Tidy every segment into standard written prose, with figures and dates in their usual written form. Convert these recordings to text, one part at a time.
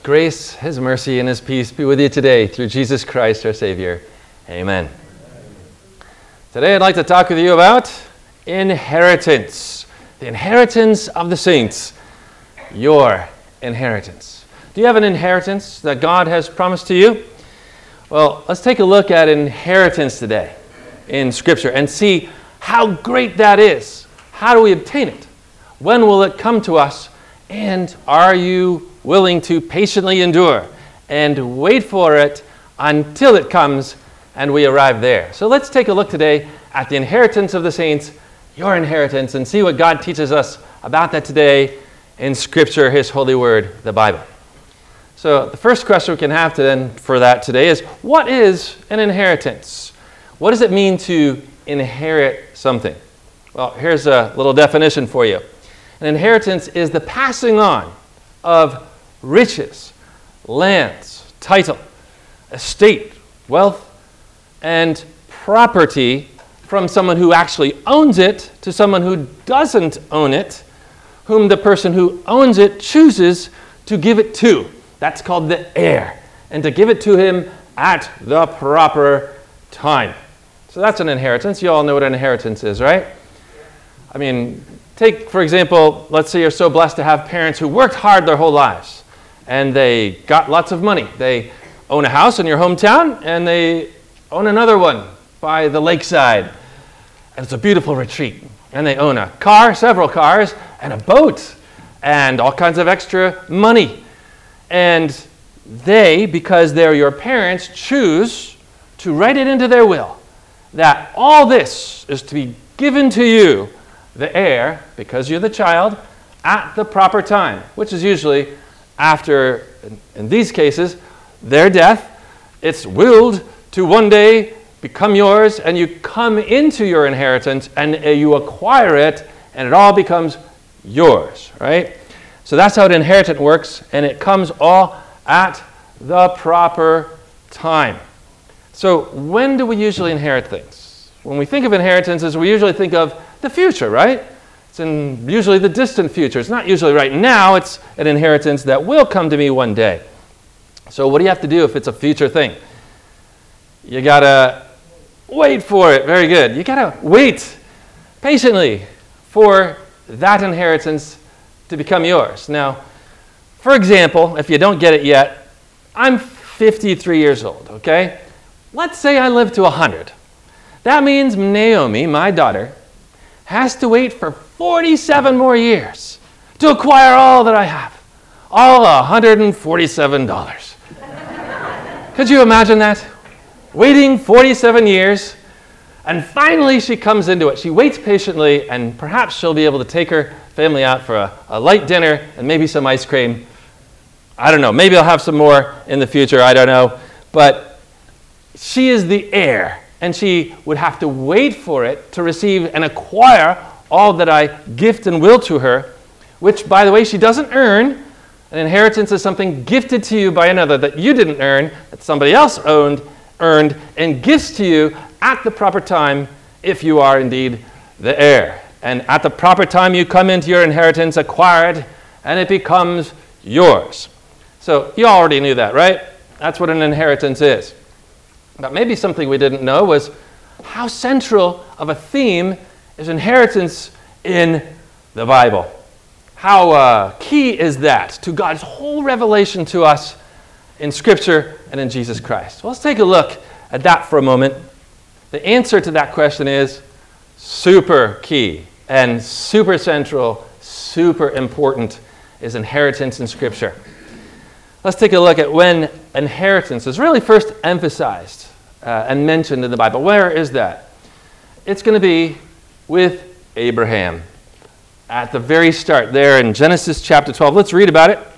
grace, His mercy, and His peace be with you today through Jesus Christ our Savior. Amen. Today I'd like to talk with you about inheritance. The inheritance of the saints. Your inheritance. Do you have an inheritance that God has promised to you? Well, let's take a look at inheritance today in Scripture and see how great that is. How do we obtain it? When will it come to us? And are you willing to patiently endure and wait for it until it comes and we arrive there? So let's take a look today at the inheritance of the saints, your inheritance, and see what God teaches us about that today in Scripture, His holy word, the Bible. So the first question we can have for that today is, what is an inheritance? What does it mean to inherit something? Well, here's a little definition for you. An inheritance is the passing on of riches, lands, title, estate, wealth, and property from someone who actually owns it to someone who doesn't own it, whom the person who owns it chooses to give it to. That's called the heir, and to give it to him at the proper time. So that's an inheritance. You all know what an inheritance is, right? I mean, take, for example, let's say you're so blessed to have parents who worked hard their whole lives, and they got lots of money. They own a house in your hometown, and they own another one by the lakeside. And it's a beautiful retreat. And they own a car, several cars, and a boat, and all kinds of extra money. And they, because they're your parents, choose to write it into their will that all this is to be given to you, the heir, because you're the child, at the proper time, which is usually after, in these cases, their death. It's willed to one day become yours, and you come into your inheritance, and you acquire it, and it all becomes yours, right? So that's how an inheritance works, and it comes all at the proper time. So when do we usually inherit things? When we think of inheritances, we usually think of the future, right? It's in usually the distant future. It's not usually right now. It's an inheritance that will come to me one day. So what do you have to do if it's a future thing? You got to wait for it. Very good. You got to wait patiently for that inheritance to become yours. Now, for example, if you don't get it yet, I'm 53 years old, okay? Let's say I live to 100. That means Naomi, my daughter, has to wait for 47 more years to acquire all that I have. All $147. Could you imagine that? Waiting 47 years, and finally she comes into it. She waits patiently, and perhaps she'll be able to take her family out for a light dinner and maybe some ice cream. I don't know. Maybe I'll have some more in the future. I don't know. But she is the heir, and she would have to wait for it to receive and acquire all that I gift and will to her, which, by the way, she doesn't earn. An inheritance is something gifted to you by another that you didn't earn, that somebody else earned, and gifts to you at the proper time if you are indeed the heir. And at the proper time you come into your inheritance, acquire it, and it becomes yours. So you already knew that, right? That's what an inheritance is. But maybe something we didn't know was how central of a theme is inheritance in the Bible. How key is that to God's whole revelation to us in Scripture and in Jesus Christ? Well, let's take a look at that for a moment. The answer to that question is super key and super central, super important is inheritance in Scripture. Let's take a look at when inheritance is really first emphasized and mentioned in the Bible. Where is that? It's going to be with Abraham at the very start there in Genesis chapter 12. Let's read about it.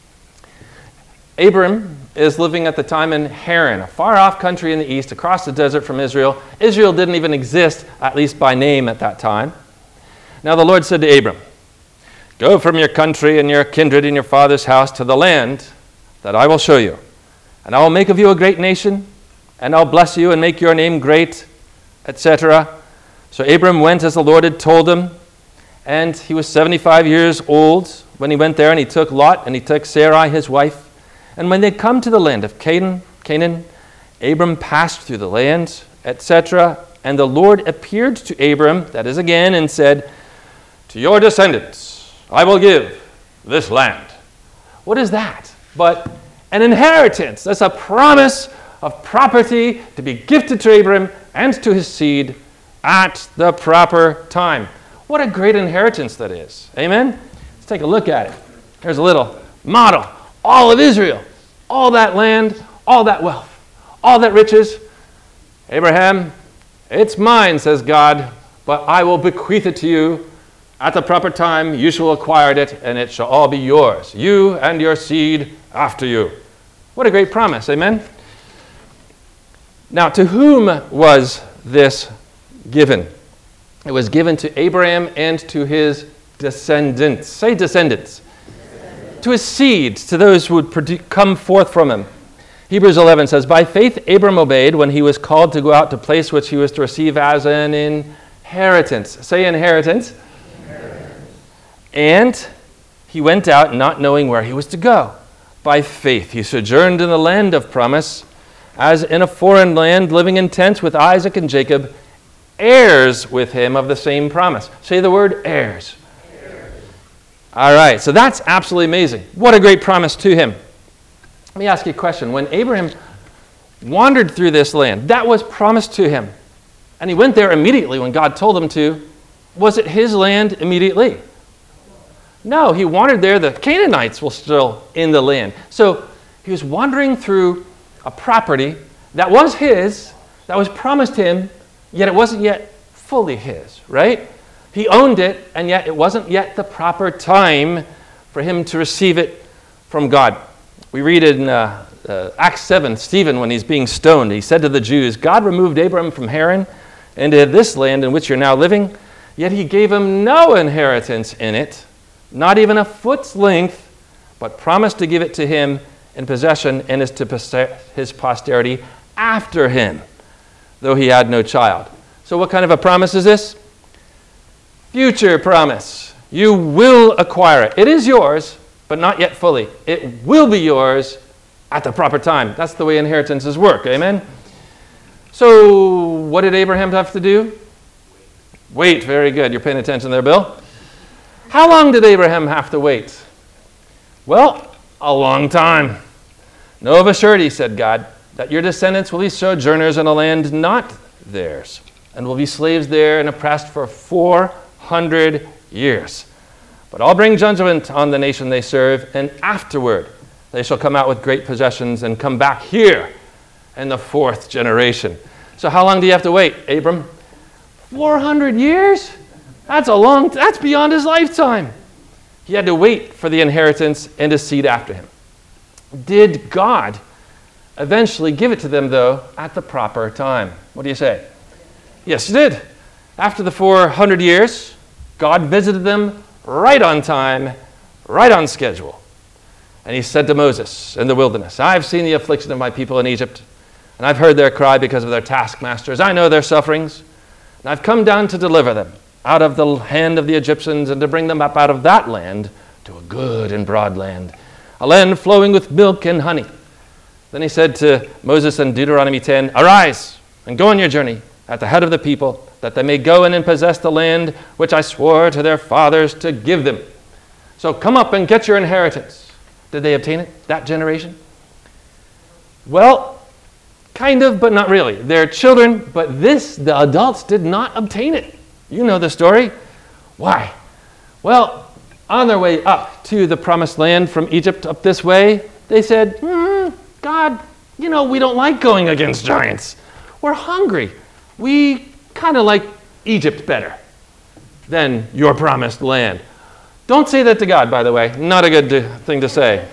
Abram is living at the time in Haran, a far-off country in the east, across the desert from Israel. Israel didn't even exist, at least by name at that time. Now the Lord said to Abram, "Go from your country and your kindred and your father's house to the land that I will show you. And I will make of you a great nation, and I'll bless you and make your name great," etc. So Abram went as the Lord had told him, and he was 75 years old when he went there, and he took Lot, and he took Sarai his wife, And when they come to the land of Canaan, Abram passed through the land, etc. And the Lord appeared to Abram, that is again, and said, to your descendants I will give this land. What is that? But an inheritance. That's a promise of property to be gifted to Abram and to his seed at the proper time. What a great inheritance that is. Amen? Let's take a look at it. Here's a little model. All of Israel, all that land, all that wealth, all that riches. Abraham, it's mine, says God, but I will bequeath it to you. At the proper time, you shall acquire it, and it shall all be yours, you and your seed after you. What a great promise, amen? Now, to whom was this given? It was given to Abraham and to his descendants. Say descendants. To his seed, to those who would come forth from him. Hebrews 11 says, by faith Abram obeyed when he was called to go out to place which he was to receive as an inheritance. Say inheritance. And he went out not knowing where he was to go. By faith he sojourned in the land of promise, as in a foreign land, living in tents with Isaac and Jacob, heirs with him of the same promise. Say the word heirs. All right, so that's absolutely amazing. What a great promise to him. Let me ask you a question. When Abraham wandered through this land, that was promised to him, and he went there immediately when God told him to. Was it his land immediately? No, he wandered there. The Canaanites were still in the land. So he was wandering through a property that was his, that was promised him, yet it wasn't yet fully his, right? He owned it, and yet it wasn't yet the proper time for him to receive it from God. We read in Acts 7, Stephen, when he's being stoned, he said to the Jews, God removed Abram from Haran into this land in which you're now living, yet he gave him no inheritance in it, not even a foot's length, but promised to give it to him in possession and is to his posterity after him, though he had no child. So what kind of a promise is this? Future promise. You will acquire it. It is yours, but not yet fully. It will be yours at the proper time. That's the way inheritances work. Amen? So what did Abraham have to do? Wait. Very good. You're paying attention there, Bill. How long did Abraham have to wait? Well, a long time. Know of a surety, said God, that your descendants will be sojourners in a land not theirs, and will be slaves there and oppressed for 400 years. But I'll bring judgment on the nation they serve, and afterward they shall come out with great possessions and come back here in the 4th generation. So how long do you have to wait, Abram? 400 years? That's beyond his lifetime. He had to wait for the inheritance and his seed after him. Did God eventually give it to them, though, at the proper time? What do you say? Yes, he did. After the 400 years, God visited them right on time, right on schedule. And he said to Moses in the wilderness, I've seen the affliction of my people in Egypt, and I've heard their cry because of their taskmasters. I know their sufferings, and I've come down to deliver them out of the hand of the Egyptians and to bring them up out of that land to a good and broad land, a land flowing with milk and honey. Then he said to Moses in Deuteronomy 10, Arise and go on your journey at the head of the people, that they may go in and possess the land which I swore to their fathers to give them. So come up and get your inheritance. Did they obtain it, that generation? Well, kind of, but not really. They're children, but the adults did not obtain it. You know the story. Why? Well, on their way up to the promised land from Egypt up this way, they said, God, we don't like going against giants. We're hungry. We kind of like Egypt better than your promised land. Don't say that to God, by the way. Not a good thing to say.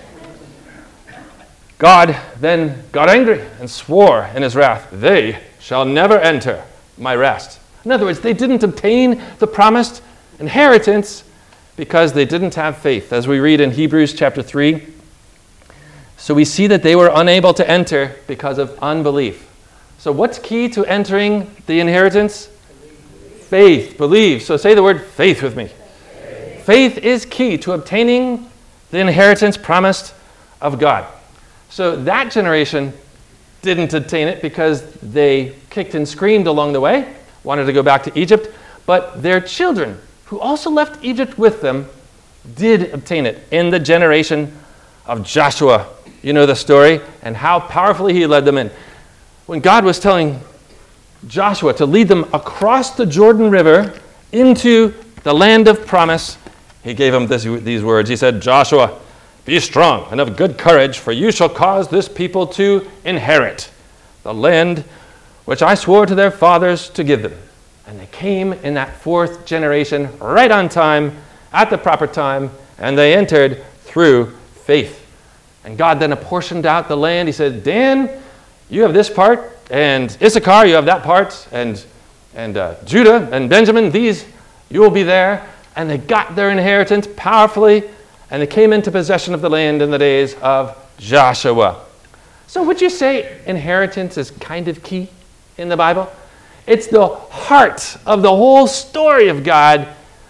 God then got angry and swore in his wrath, they shall never enter my rest. In other words, they didn't obtain the promised inheritance because they didn't have faith. As we read in Hebrews chapter 3, so we see that they were unable to enter because of unbelief. So what's key to entering the inheritance? Faith. Believe. So say the word faith with me. Faith is key to obtaining the inheritance promised of God. So that generation didn't obtain it because they kicked and screamed along the way, wanted to go back to Egypt. But their children, who also left Egypt with them, did obtain it in the generation of Joshua. You know the story and how powerfully he led them in. When God was telling Joshua to lead them across the Jordan River into the land of promise, he gave him these words. He said, "Joshua, be strong and of good courage, for you shall cause this people to inherit the land which I swore to their fathers to give them." And they came in that fourth generation right on time, at the proper time, and they entered through faith. And God then apportioned out the land. He said, "Dan, you have this part, and Issachar, you have that part, and Judah and Benjamin, these, you will be there." And they got their inheritance powerfully, and they came into possession of the land in the days of Joshua. So would you say inheritance is kind of key in the Bible? It's the heart of the whole story of God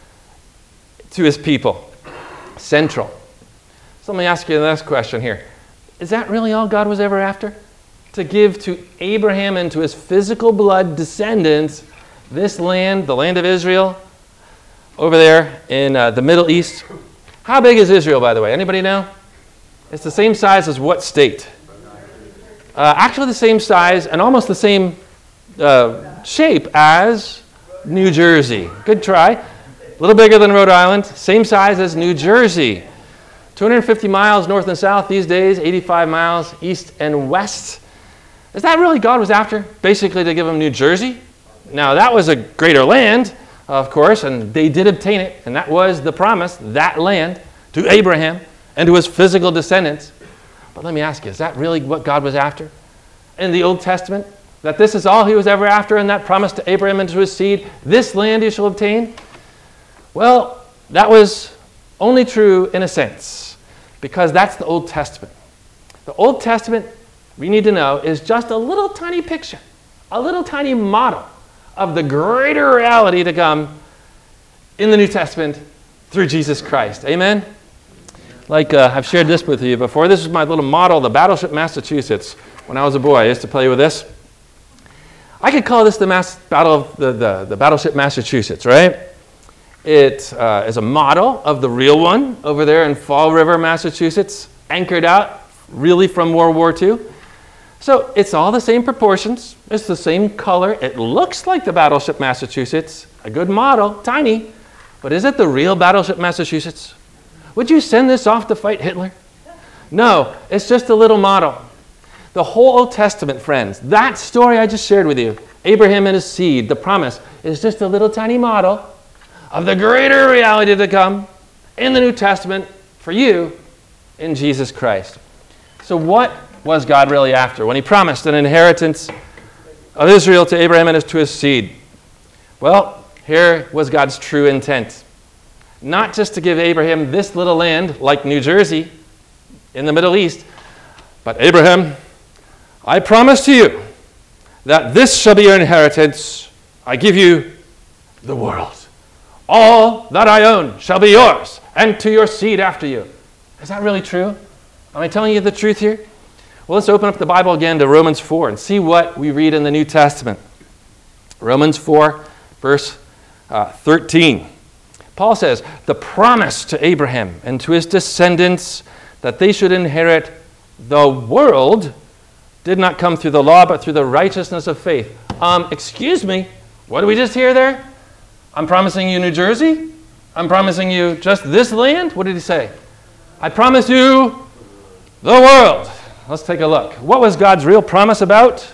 to his people. Central. So let me ask you the next question here. Is that really all God was ever after? To give to Abraham and to his physical blood descendants this land, the land of Israel, over there in the Middle East? How big is Israel, by the way? Anybody know? It's the same size as what state? Actually the same size and almost the same shape as New Jersey. Good try. A little bigger than Rhode Island. Same size as New Jersey. 250 miles north and south these days, 85 miles east and west. Is that really God was after? Basically to give them New Jersey? Now that was a greater land, of course, and they did obtain it, and that was the promise, that land, to Abraham and to his physical descendants. But let me ask you, is that really what God was after in the Old Testament? That this is all he was ever after in that promise to Abraham and to his seed? This land you shall obtain? Well, that was only true in a sense, because that's the Old Testament. The Old Testament, we need to know, is just a little tiny picture, a little tiny model of the greater reality to come in the New Testament through Jesus Christ. Amen? Like I've shared this with you before. This is my little model, the Battleship Massachusetts. When I was a boy, I used to play with this. I could call this the Battleship Massachusetts, right? It is a model of the real one over there in Fall River, Massachusetts, anchored out really from World War II. So it's all the same proportions. It's the same color. It looks like the Battleship Massachusetts, a good model, tiny. But is it the real Battleship Massachusetts? Would you send this off to fight Hitler? No, it's just a little model. The whole Old Testament, friends, that story I just shared with you, Abraham and his seed, the promise, is just a little tiny model of the greater reality to come in the New Testament for you in Jesus Christ. So what was God really after when he promised an inheritance of Israel to Abraham and to his seed? Well, here was God's true intent. Not just to give Abraham this little land like New Jersey in the Middle East, but Abraham, I promise to you that this shall be your inheritance. I give you the world. All that I own shall be yours, and to your seed after you. Is that really true? Am I telling you the truth here? Well, let's open up the Bible again to Romans 4 and see what we read in the New Testament. Romans 4, verse 13. Paul says, the promise to Abraham and to his descendants that they should inherit the world did not come through the law, but through the righteousness of faith. Excuse me, what did we just hear there? I'm promising you New Jersey? I'm promising you just this land? What did he say? I promise you the world. Let's take a look. What was God's real promise about?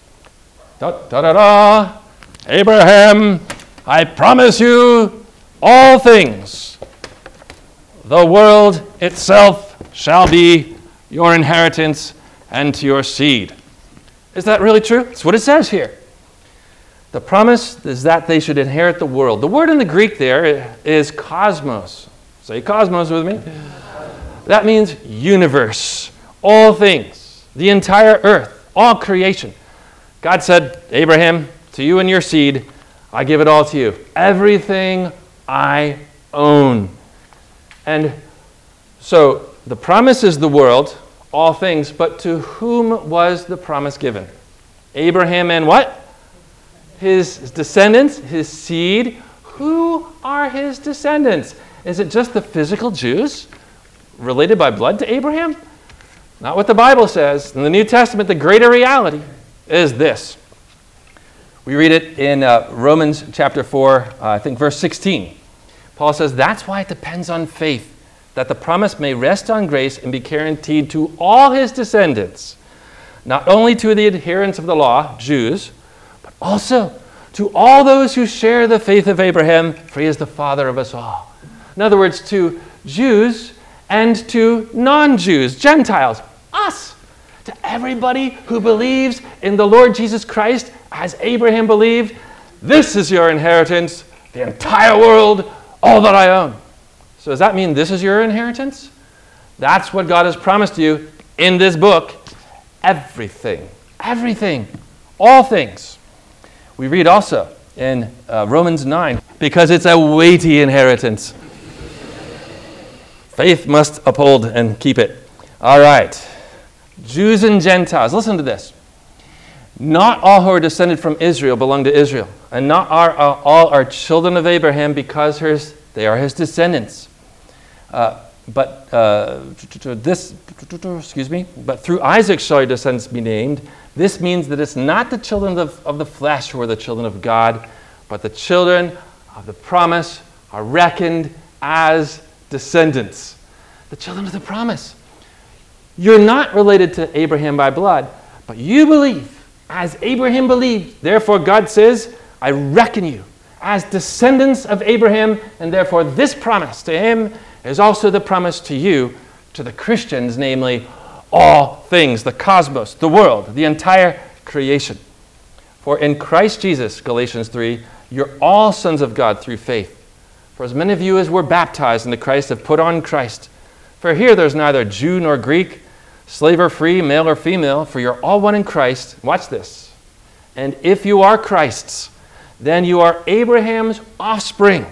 Abraham, I promise you all things. The world itself shall be your inheritance and to your seed. Is that really true? That's what it says here. The promise is that they should inherit the world. The word in the Greek there is cosmos. Say cosmos with me. That means universe, all things, the entire earth, all creation. God said, Abraham, to you and your seed, I give it all to you. Everything I own. And so the promise is the world. all things, but to whom was the promise given? Abraham and what? His descendants, his seed. Who are his descendants? Is it just the physical Jews related by blood to Abraham? Not what the Bible says. In the New Testament, the greater reality is this. We read it in Romans chapter 4, I think verse 16. Paul says, that's why it depends on faith, that the promise may rest on grace and be guaranteed to all his descendants, not only to the adherents of the law, Jews, but also to all those who share the faith of Abraham, for he is the father of us all. In other words, to Jews and to non-Jews, Gentiles, us, to everybody who believes in the Lord Jesus Christ as Abraham believed. This is your inheritance, the entire world, all that I own. So does that mean this is your inheritance? That's what God has promised you in this book. Everything, all things. We read also in Romans 9, because it's a weighty inheritance. Faith must uphold and keep it. All right. Jews and Gentiles. Listen to this. Not all who are descended from Israel belong to Israel, and not all are children of Abraham because they are his descendants. But through Isaac shall your descendants be named. This means that it's not the children of the flesh who are the children of God, but the children of the promise are reckoned as descendants. The children of the promise. You're not related to Abraham by blood, but you believe as Abraham believed. Therefore, God says, I reckon you as descendants of Abraham, and therefore this promise to him is also the promise to you, to the Christians, namely all things, the cosmos, the world, the entire creation. For in Christ Jesus, Galatians 3, you're all sons of God through faith. For as many of you as were baptized into Christ have put on Christ. For here there's neither Jew nor Greek, slave or free, male or female, for you're all one in Christ. Watch this. And if you are Christ's, then you are Abraham's offspring,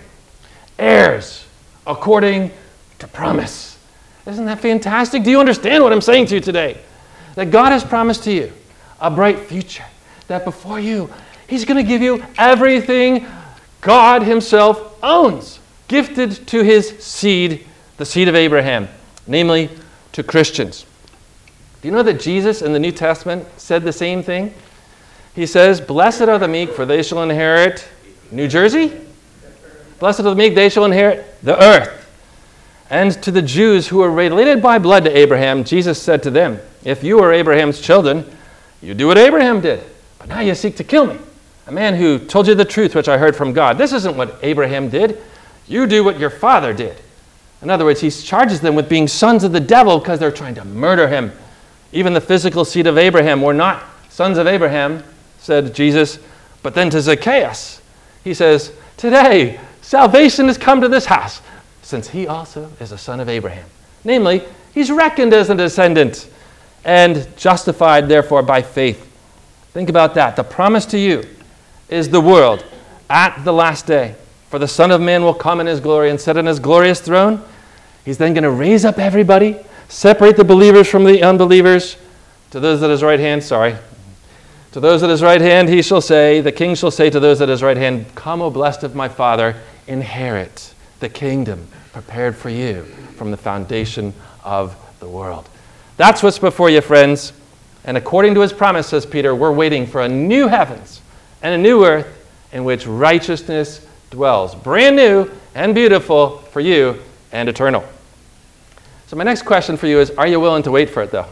heirs according to promise. Isn't that fantastic? Do you understand what I'm saying to you today? That God has promised to you a bright future, that before you, he's going to give you everything God himself owns, gifted to his seed, the seed of Abraham, namely to Christians. Do you know that Jesus in the New Testament said the same thing? He says, blessed are the meek, for they shall inherit New Jersey. Blessed are the meek, they shall inherit the earth. And to the Jews who were related by blood to Abraham, Jesus said to them, if you are Abraham's children, you do what Abraham did. But now you seek to kill me, a man who told you the truth which I heard from God. This isn't what Abraham did. You do what your father did. In other words, he charges them with being sons of the devil because they're trying to murder him. Even the physical seed of Abraham were not sons of Abraham, said Jesus. But then to Zacchaeus, he says, today salvation has come to this house, since he also is a son of Abraham. Namely, he's reckoned as a descendant and justified, therefore, by faith. Think about that. The promise to you is the world at the last day. For the Son of Man will come in his glory and sit on his glorious throne. He's then going to raise up everybody, separate the believers from the unbelievers. To those at his right hand, to those at his right hand he shall say, the king shall say to those at his right hand, come, O blessed of my Father, inherit the kingdom prepared for you from the foundation of the world. That's what's before you, friends. And according to his promise, says Peter, we're waiting for a new heavens and a new earth in which righteousness dwells. Brand new and beautiful for you and eternal. So my next question for you is, are you willing to wait for it, though?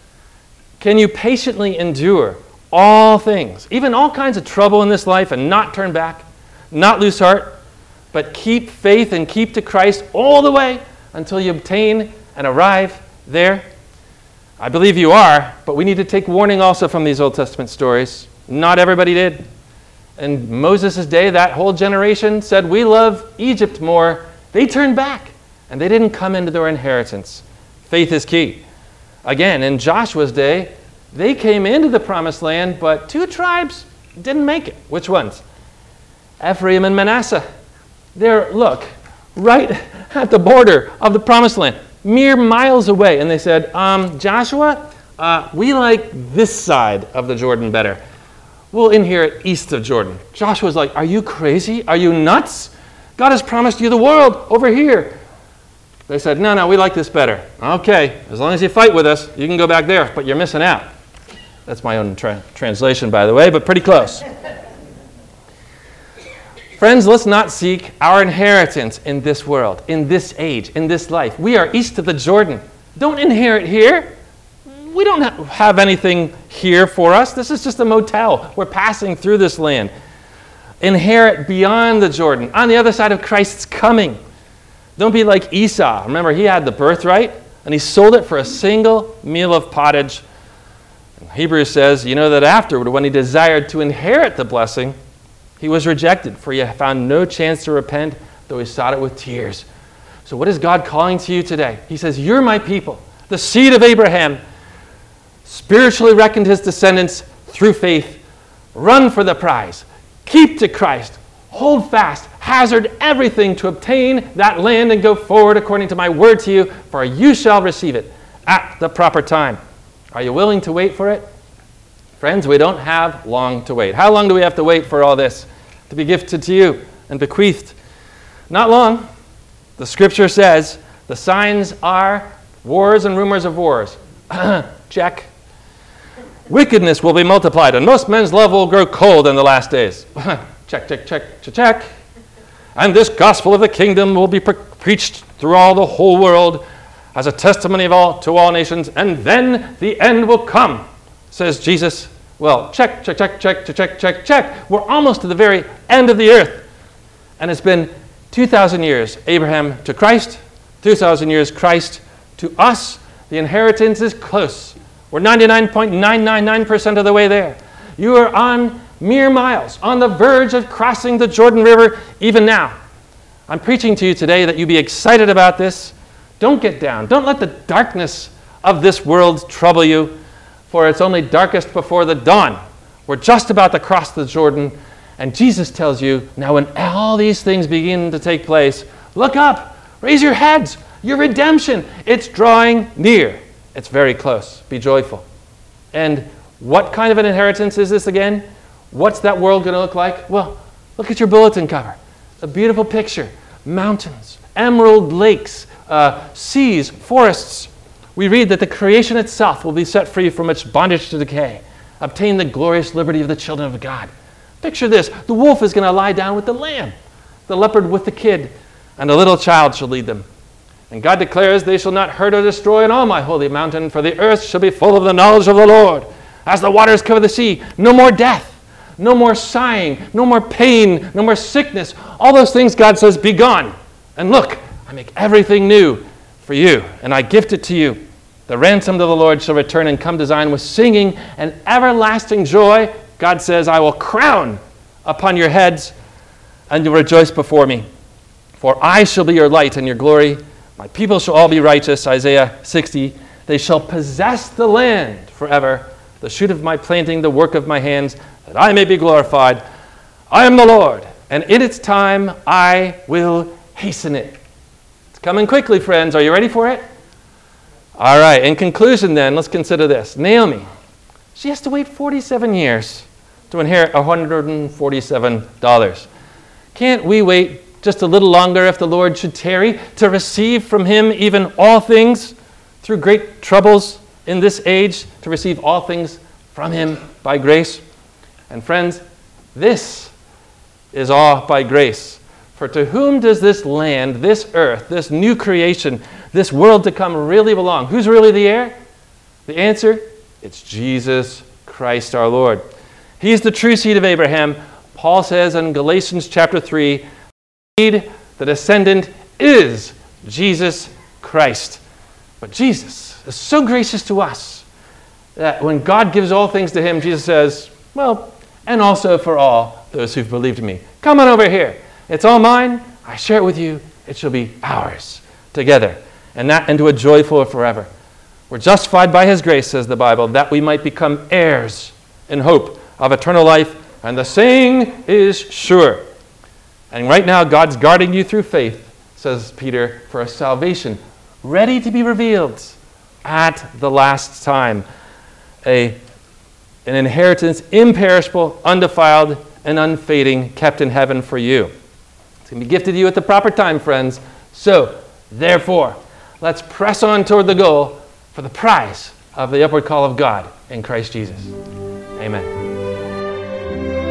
Can you patiently endure all things, even all kinds of trouble in this life, and not turn back, not lose heart, but keep faith and keep to Christ all the way until you obtain and arrive there? I believe you are, but we need to take warning also from these Old Testament stories. Not everybody did. In Moses' day, that whole generation said, we love Egypt more. They turned back, and they didn't come into their inheritance. Faith is key. Again, in Joshua's day, they came into the promised land, but two tribes didn't make it. Which ones? Ephraim and Manasseh. They're, look, right at the border of the promised land. mere miles away. And they said, Joshua, we like this side of the Jordan better. We'll inherit east of Jordan. Joshua's like, are you crazy? Are you nuts? God has promised you the world over here. They said, no, we like this better. Okay, as long as you fight with us, you can go back there, but you're missing out. That's my own translation, by the way, but pretty close. Friends, let's not seek our inheritance in this world, in this age, in this life. We are east of the Jordan. Don't inherit here. We don't have anything here for us. This is just a motel. We're passing through this land. Inherit beyond the Jordan, on the other side of Christ's coming. Don't be like Esau. Remember, he had the birthright, and he sold it for a single meal of pottage. And Hebrews says, that afterward, when he desired to inherit the blessing, he was rejected, for he found no chance to repent, though he sought it with tears. So what is God calling to you today? He says, you're my people, the seed of Abraham, spiritually reckoned his descendants through faith. Run for the prize. Keep to Christ. Hold fast. Hazard everything to obtain that land and go forward according to my word to you, for you shall receive it at the proper time. Are you willing to wait for it? Friends, we don't have long to wait. How long do we have to wait for all this to be gifted to you and bequeathed? Not long. The scripture says the signs are wars and rumors of wars. Check. Wickedness will be multiplied, and most men's love will grow cold in the last days. Check. And this gospel of the kingdom will be preached through all the whole world as a testimony to all nations, and then the end will come, says Jesus. Well, check. We're almost to the very end of the earth. And it's been 2,000 years, Abraham to Christ, 2,000 years, Christ to us. The inheritance is close. We're 99.999% of the way there. You are on mere miles, on the verge of crossing the Jordan River even now. I'm preaching to you today that you be excited about this. Don't get down. Don't let the darkness of this world trouble you, for it's only darkest before the dawn. We're just about to cross the Jordan, and Jesus tells you, now when all these things begin to take place, look up, raise your heads, your redemption, it's drawing near. It's very close. Be joyful. And what kind of an inheritance is this again? What's that world going to look like? Well, look at your bulletin cover. A beautiful picture. Mountains, emerald lakes, seas, forests. We read that the creation itself will be set free from its bondage to decay. Obtain the glorious liberty of the children of God. Picture this. The wolf is going to lie down with the lamb, the leopard with the kid, and a little child shall lead them. And God declares, they shall not hurt or destroy in all my holy mountain, for the earth shall be full of the knowledge of the Lord. As the waters cover the sea, no more death, no more sighing, no more pain, no more sickness. All those things God says, be gone. And look, I make everything new for you, and I gift it to you. The ransomed of the Lord shall return and come to Zion with singing and everlasting joy. God says, I will crown upon your heads, and you'll rejoice before me. For I shall be your light and your glory. My people shall all be righteous, Isaiah 60. They shall possess the land forever, the shoot of my planting, the work of my hands, that I may be glorified. I am the Lord, and in its time I will hasten it. It's coming quickly, friends. Are you ready for it? All right, in conclusion then, let's consider this. Naomi, she has to wait 47 years to inherit $147. Can't we wait just a little longer if the Lord should tarry, to receive from him even all things through great troubles in this age, to receive all things from him by grace? And friends, this is all by grace. For to whom does this land, this earth, this new creation, this world to come really belong? Who's really the heir? The answer, it's Jesus Christ our Lord. He's the true seed of Abraham. Paul says in Galatians chapter 3, the descendant is Jesus Christ. But Jesus is so gracious to us that when God gives all things to him, Jesus says, well, and also for all those who've believed in me. Come on over here. It's all mine. I share it with you. It shall be ours together, and that into a joyful forever. We're justified by his grace, says the Bible, that we might become heirs in hope of eternal life, and the saying is sure. And right now, God's guarding you through faith, says Peter, for a salvation ready to be revealed at the last time. An inheritance imperishable, undefiled, and unfading, kept in heaven for you. It's going to be gifted to you at the proper time, friends. So, therefore, let's press on toward the goal for the prize of the upward call of God in Christ Jesus. Amen.